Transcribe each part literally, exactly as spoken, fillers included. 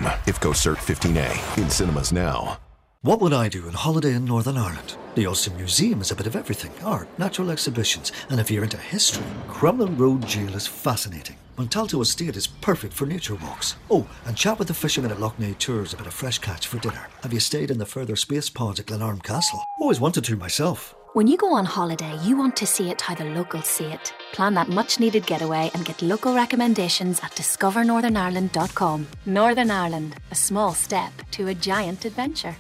I F C O Cert fifteen A. In cinemas now. What would I do on holiday in Northern Ireland? The Ulster Museum is a bit of everything. Art, natural exhibitions, and if you're into history, Crumlin Road Jail is fascinating. Montalto Estate is perfect for nature walks. Oh, and chat with the fishermen at Loughney Tours about a fresh catch for dinner. Have you stayed in the further space pods at Glenarm Castle? Always wanted to myself. When you go on holiday, you want to see it how the locals see it. Plan that much-needed getaway and get local recommendations at discover northern ireland dot com. Northern Ireland, a small step to a giant adventure.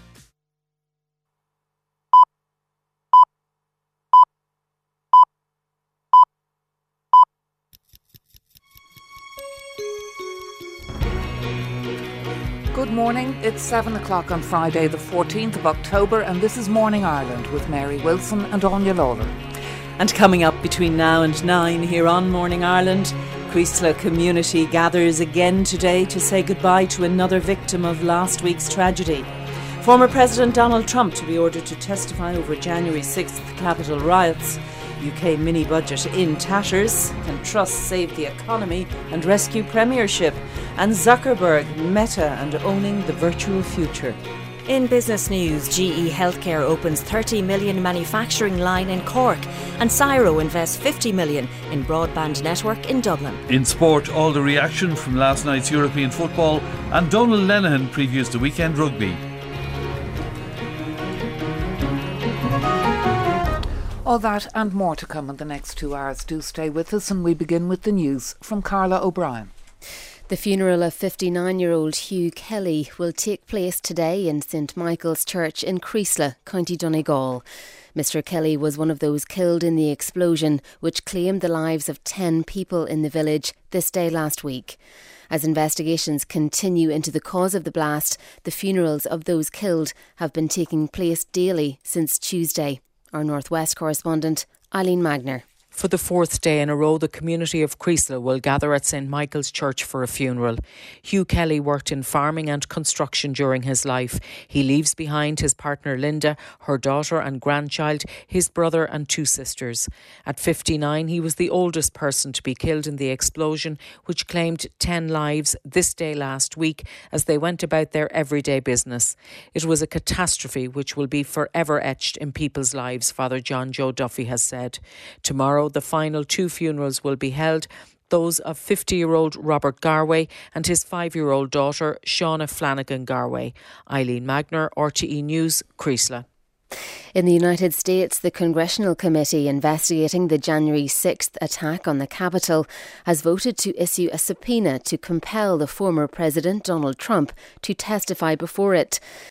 Good morning, it's seven o'clock on Friday the fourteenth of October and this is Morning Ireland with Mary Wilson and Anya Lawler. And coming up between now and nine here on Morning Ireland, Creasla community gathers again today to say goodbye to another victim of last week's tragedy. Former President Donald Trump to be ordered to testify over January sixth Capitol riots. U K mini-budget in tatters. Can Truss save the economy and rescue Premiership? And Zuckerberg, Meta and owning the virtual future. In business news, G E Healthcare opens thirty million manufacturing line in Cork and Cyro invests fifty million in broadband network in Dublin. In sport, all the reaction from last night's European football and Donald Lenihan previews the weekend rugby. All that and more to come in the next two hours. Do stay with us and we begin with the news from Carla O'Brien. The funeral of fifty-nine-year-old Hugh Kelly will take place today in St Michael's Church in Creasla, County Donegal. Mister Kelly was one of those killed in the explosion which claimed the lives of ten people in the village this day last week. As investigations continue into the cause of the blast, the funerals of those killed have been taking place daily since Tuesday. Our North West correspondent, Eileen Magner. For the fourth day in a row, the community of Creasla will gather at St Michael's Church for a funeral. Hugh Kelly worked in farming and construction during his life. He leaves behind his partner Linda, her daughter and grandchild, his brother and two sisters. At fifty-nine, he was the oldest person to be killed in the explosion, which claimed ten lives this day last week as they went about their everyday business. It was a catastrophe which will be forever etched in people's lives, Father John Joe Duffy has said. Tomorrow, the final two funerals will be held, those of fifty-year-old Robert Garway and his five-year-old daughter, Shauna Flanagan Garway. Eileen Magner, R T E News, Creasla. In the United States, the Congressional Committee investigating the January sixth attack on the Capitol has voted to issue a subpoena to compel the former President Donald Trump to testify before it.